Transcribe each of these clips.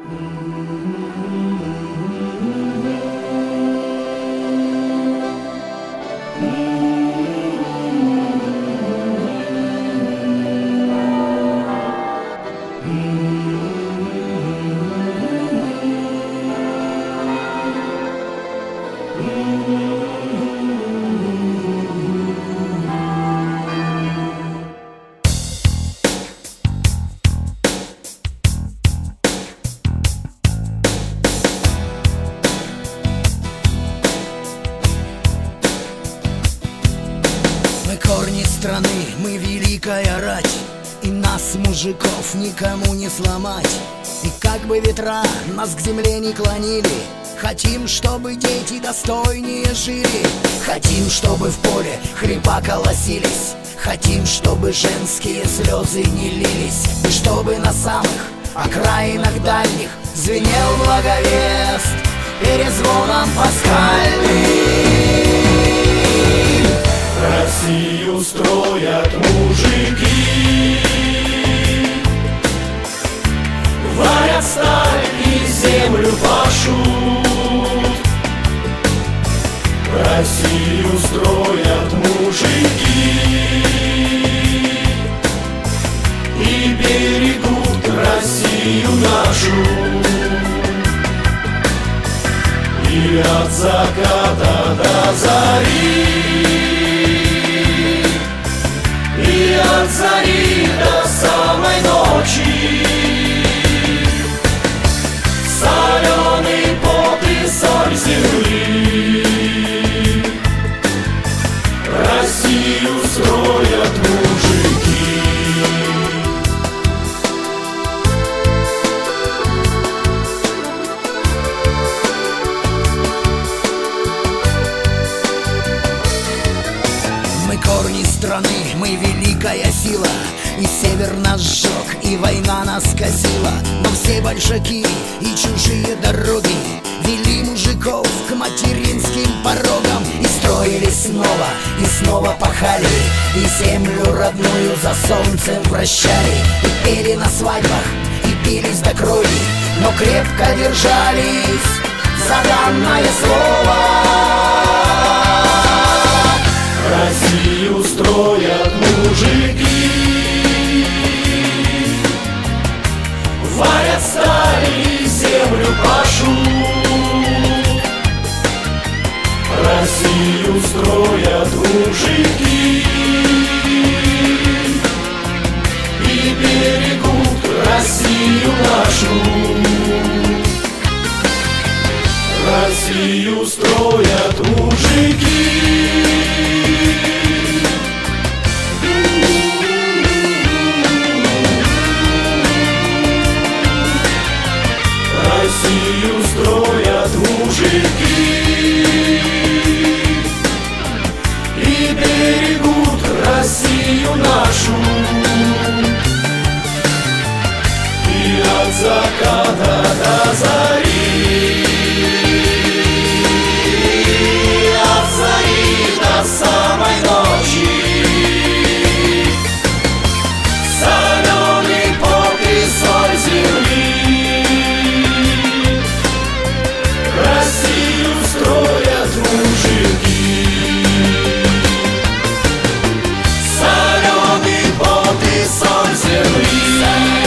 Корни страны, мы великая рать, и нас, мужиков, никому не сломать. И как бы ветра нас к земле не клонили, хотим, чтобы дети достойнее жили. Хотим, чтобы в поле хлеба колосились, хотим, чтобы женские слезы не лились, и чтобы на самых окраинах дальних звенел благовест перезвоном пасхальным. Россию строят мужики, варят сталь и землю пашут. Россию строят мужики и берегут Россию нашу. И от заката до зари, и от зари до самой ночи, соленый пот и соль земли. Россию строят мужики. Мы корни страны, мы великая сила, и север нас сжег, и война нас косила. Но все большаки и чужие дороги вели мужиков к материнским порогам, и строили снова, и снова пахали, и землю родную за солнцем вращали, и пели на свадьбах, и бились до крови, но крепко держались за данное слово. Россию строят мужики, варят сталь и землю пашут. Россию строят мужики и берегут Россию нашу. Россию строят мужики. Россию строят мужики и берегут Россию нашу. И от заката до зари, от зари до самой ночи, соленый пот и соль земли. Россию строят мужики. Соленый пот и соль земли.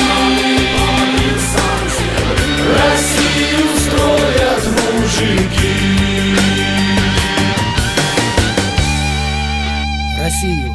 Россию строят мужики. Россию